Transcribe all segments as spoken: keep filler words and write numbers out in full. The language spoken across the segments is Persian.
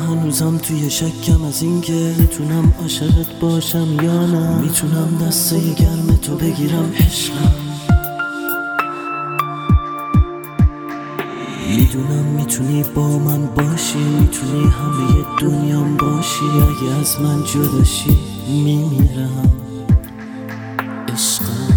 هنوزم توی شکم از این که میتونم عاشقت باشم یا نه. میتونم دسته گرم تو بگیرم عشقم. میدونم میتونی با من باشی، میتونی همه دنیام باشی. اگه از من جداشی میمیرم عشقم.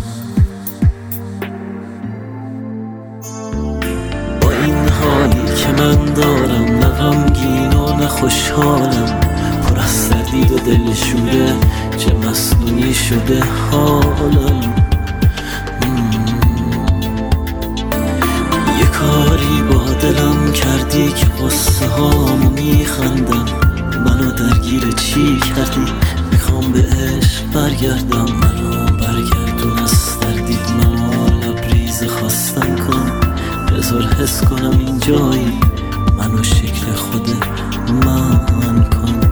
با این حالی که من دارم، نه غمگین و نه خوشحالم، پر از تردید و دل شوره، چه مصنوعی شده حالم. یه کاری با دلم کردی که قصه هامو میخندم. منو درگیر چی کردی؟ میخوام به عشق برگردم. منو برگردون از تردید، منو لبریز خواستن کن. بذار حس کنم این جایی، منو شکل خود من کن.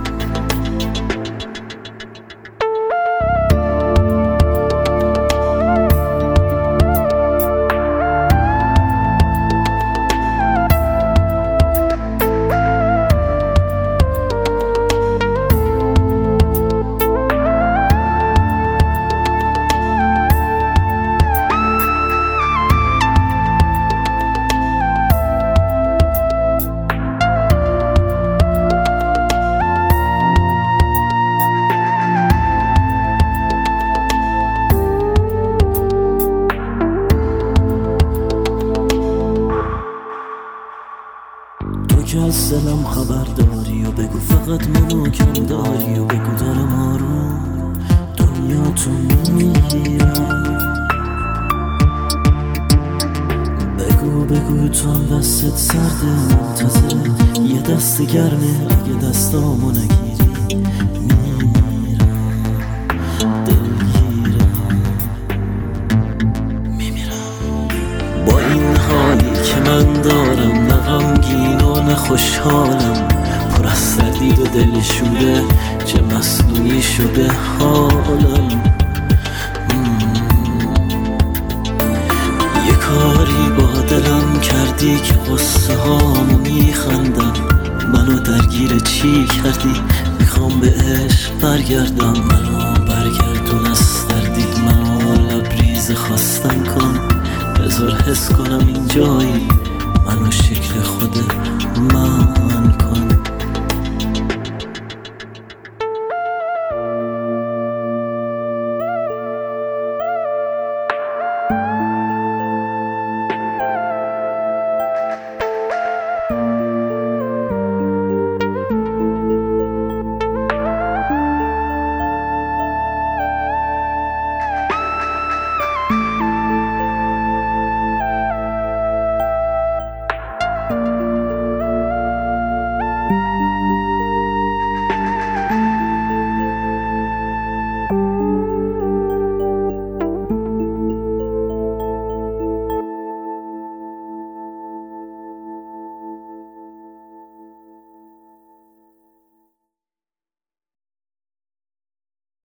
تو که از دلم خبر داری و بگو فقط منو کم داری و بگو دارم آروم دنیا تو میگیرم. بگو بگو تو هم دستت سرده، منتظره یه دست گرمه. اگه دستامو نگیری میمیرم، دلگیرم، میمیرم. با این حالی که من دارم، نه غمگین و نه خوشحالم، پر از تردید و دل شوره، چه مصنوعی شده حالم. یه کاری با دلم کردی که قصه هامو میخندم. منو درگیر چی کردی؟ میخوام به عشق برگردم. منو برگردون از تردید، منو لبریز خواستن کن. بذار حس کنم این جایی،